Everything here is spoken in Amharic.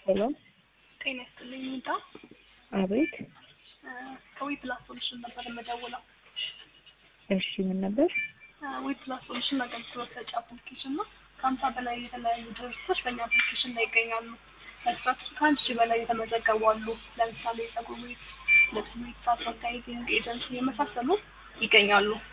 ሄሎ ጤና ይስጥልኝ ሚጣ አቤት ከዊ ፕላስ ሶሉሽን ነበር የምደውለው። እሺ ምን ነበር? ዊ ፕላስ ሶሉሽን አገልግሎት ሰጪ አፕሊኬሽን ነው። ከ50 በላይ የተለያዩ ድርጅቶች በእኛ አፕሊኬሽን ላይ ይገኛሉ። በስራችን ከአንድ ሺህ በላይ የተመዘገቡ አሉ። ለምሳሌ ፀጉር ቤት፣ ልብስ ቤት፣ አድቨርታይዚንግ ኤጀንሲ የመሳሰሉ ይገኛሉ።